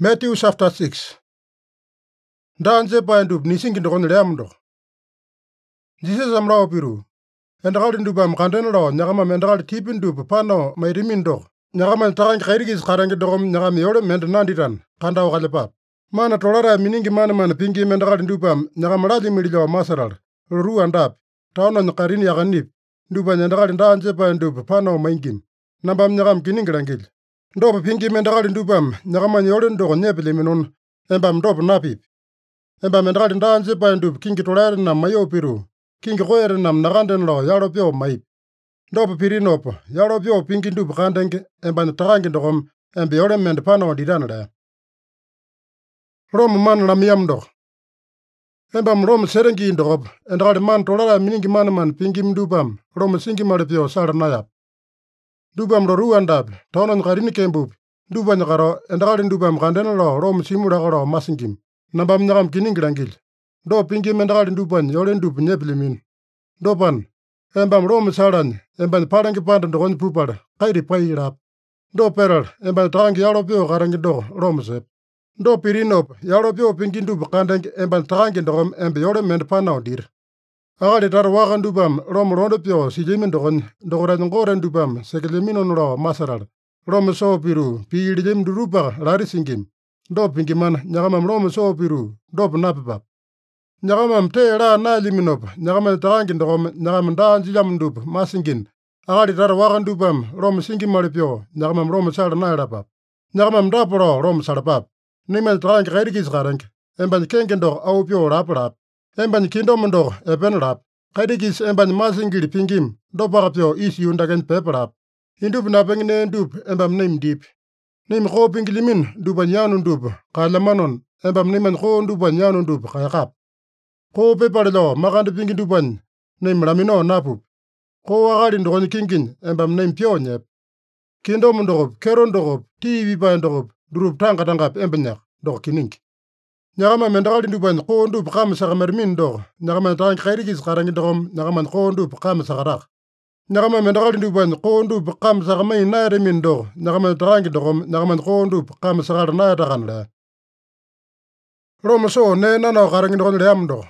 Matthew chapter 6. Danje paindup nisingi ndokon leamdo. Jesus amrao piru. Endakal ndupam kandenlo nyakama mendakal tipindup pano mairimindo. Nyakama takang kairigis karangi dokom nyakama yore mendanandiran kanda wakalepap. Mana tolara miningi mana pingi mendakal ndupam nyakama lali mililo masaral. Ruru andap. Taono nyakarini yakanip. Ndupa nyandakal danje paindup pano maingim. Nambam nyakam kiningilangil. Ndopa pingi mendakal ndupam nyakama yore ndoko nyepele minon. Embam ndopa napip. Embam mendakal danje paindup kingi tolare nam mayo piru. Kingi koere nam nakanden lo yaro pyo maip. Ndopa pirinopo yaro pyo pingi ndupa kandenge embam takangi ndokom embe yore mend pano didanale. Rom man lamiyam ndok. Embam rom serengi ndokop endakal man tolara miningi man pingi mdupam rom singi malipyo sara nayap. Dupam lo ruandap taonon karini kembup. Dupa nyakaro endakal ndupam kandena lo rom simurakaro masingim. Nambam nyakam kiningilangil. Do pingi mendakal ndupan yore ndup nyepilimin. Dopan embam rom saran embam parangi panda ndokon pupal kairi pairap. Do peral embam takangi yaro pyo karangi do rom sep. Do pirinop yaro pyo pingi ndup kandeng embam takangi ndokom embe yore mend panao dir. Akali tar wakan ndupam rom rondo pyo silimin ndokon ndokoran ngoren ndupam sekeliminon lo masaral. Rom so piru piilim durupa lari singim. Do pingi man nyakamam rom so piru dop napipap. Nyakamam te ra na liminop nyakamam takangi ndokom nyakamam daanji jam ndup masingin. Akali tar wakan ndupam rom singi malipyo nyakamam rom sara nairapap. Nyakamam daporo rom sarapap. Nimen takangi kairigis karangi. Emban kengen dok au pyo rap. Emban kindom ndok epen rap. Kairigis emban masingili pingim dopaka pyo isi undagen peperap. Indup napengne ndup embam nim dip. Nim ko pingilimin dupa nyanu ndup kalamanon embam nimen ko ndupa nyanu ndup kayakap. Ko peparelo makande pingi dupan nim lamino napup. Ko akali ndokon kingin embam nim pyo nyep. Kindom ndokop, keron ndokop, tiwi pa ndokop, durup tangkatangkap embanyak dok kining. Nyakama mendakal ndupan ko ndup kam sakamermin ndok. Nyakama tang kairigis karangi ndokom nyakama ko ndup kam sakarak. Nyakama mendakal ndupan ko ndup kam sakamay nairemin ndok. Nyakama takangi ndokom nyakama ko ndup kam sakar naitakan le. Roma so ne nanao karangi ndokon leam ndok.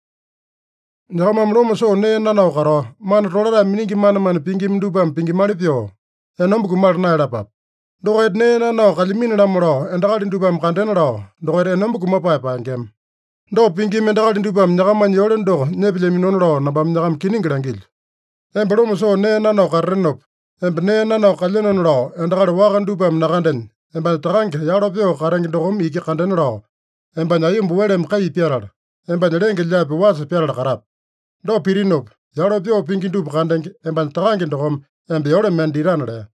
Nyakama roma so ne nanao karo man tolara miningi man pingi mdupam pingi malipyo. Enombuku mal nairapap. Dokoit ne nanao kalimin lamro endakal ndupam kandenalo. Dokoit enombuku mapaipa ngem. Do pingi mendakal ndupam nyakama yore ndok nyepile minonlo nabam nyakam kiningilangil. Embe roma so ne nanao karrenop. Embe ne nanao kalenonlo endakal wakan dupam nakanden. Embe takangi yaro pyo karangi ndokom iki kandenalo. Embe nyayimbu welem kai piaral. Embe nyelenge lyapi wasi piaral karap. Do pirinop yaro pyo pingi ndup kandengi embe takangi ndokom embe yore mendiranale.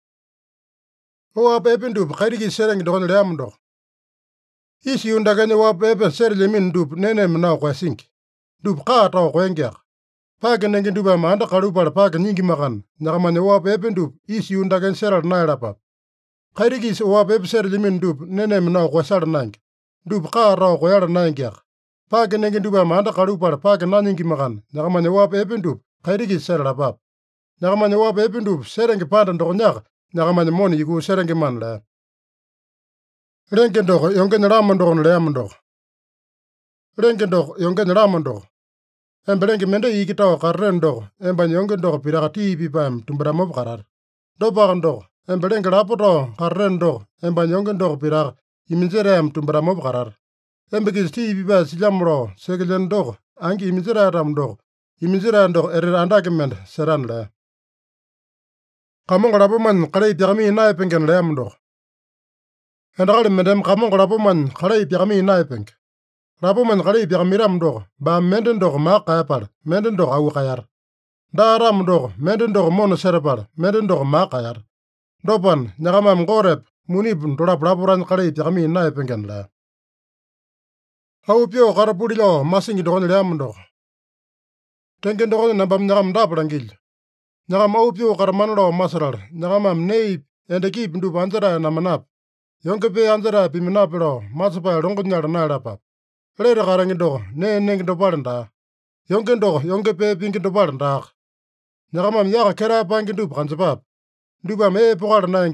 Wap epe ndup kairigi serengi ndokon leam ndok. Isi undageni wap epe serilimin ndup nene mnao kwa sinki. Ndup kaa tau kwengiak. Pake nengi ndupa maanda kalupala pake nyingi makan. Nyakamane wap epe ndup isi undageni seral nairapap. Kairigi wap epe serilimin ndup nene mnao kwa sara nangi. Ndup kaa tau kwa yara nangiak. Pake nengi ndupa maanda kalupala pake na nyingi makan. Nyakamane wap epe ndup kairigi seralapap. Nyakamane wap epe ndup serengi panda ndokonyak. Nyakamane moni yiku serengi man le. Rengi ndoko yongen rama ndokon leam ndok. Rengi ndoko yongen rama ndok. Embe rengi mende yikitawa karren ndoko. Emba yongen ndoko piraka tiipi paim tumbaramop karar. Dopaka ndoko. Embe rengi rapoto karren ndoko. Emba yongen ndoko piraka iminzeream tumbaramop karar. Embe kis tiipi pa silamro sekilen ndoko. Angi iminzereatam ndoko. Iminzeream ndoko erir andake mende seran le. Kamong rapoman kalei piakami naipengen leam ndoko. Endakali mendem kamong rapoman kalei piakami naipeng. Rapoman kalei piakamiram ndoko. Ba menden ndoko maa kayapal. Menden ndoko awu kayar. Daaram ndoko menden ndoko mono serapal. Menden ndoko maa kayar. Dopan nyakamam ngorep munip ndolap raporan kalei piakami naipengen le. Awu pyo karapulilo masingi ndokon leam ndoko. Tengen ndokon nambam nyakam dapalangil. Nyakam awu pyo karamanlo masaral. Nyakamam neip endekip ndup anjara namanap. Yonkepe anjara piminapelo masupay rongonyal nairapap. Lere karangi ndoko ne nengi ndopal nda. Yonke ndoko yonkepe pingi ndopal ndak. Nyakamam yaka kera pangi ndup kansapap. Ndupam pokal naingem.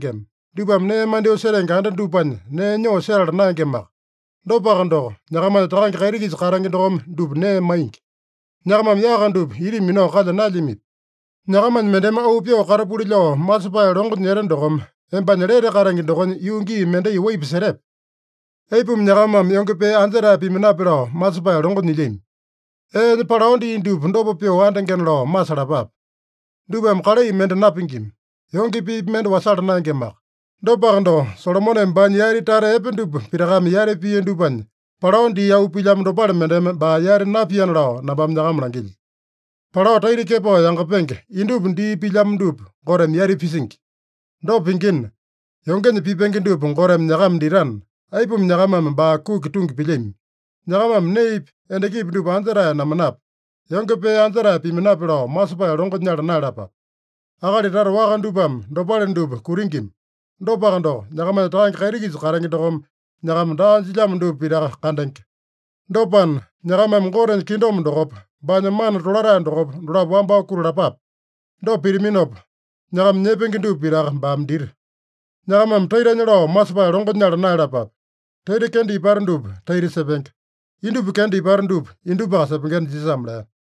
Dupam ne mandio serenge anda dupanya ne nyo serala nangemak. Dopakando, nyakamanya takange kairikis karange dokom dup ne maingi. Nyakamam yakandup iri mino kalya nalimip. Nyakamanya mendeme aupyo karapulilo masupaya longo nyeren dokom. Embanya lere karange dokon yungi mende iwaip serep. Eipum nyakamam yongepe anjera piminapilo masupaya longo nilim. Ni palaondi dup ndopo pyo andengenlo masalapap. Dupam kalai mende napingim. Yongi pip mende wasala nangemak. Dopakando, Solomone mbany yari tare ependup pirakam yari piye dupany. Palaondi yau pilam dopale mendeme ba yari napian lao nabam nyakamlangil. Palao tairi kepo yangapenge, indup di pilam dup, gorem yari pisingi. Dopingin, yongen pipengin dup gorem nyakam diran, aipum nyakamam ba ku kitung pilim. Nyakamam neip, endekip dup anjera namanap. Yongepe anjera piminapilo masupaya longot nyala nalapa. Akali tar wakan dupam, dopalen dup kuringim. Dopakando, nyakamanya takange kairikis karange dokom, nyakam da jilam dup piraka kandenge. Dopan, nyakamam goren kindom dokop, banyak mana tolara dokop, dolap wamba kurulapap. Do piriminop, nyakam nyepengin dup piraka bam dir. Nyakamam taira nyalo masupaya longot nyala nalapap. Tairi kendi iparan dup, tairi sepeng. Indup kendi iparan dup, indup baka sepengen jisamle.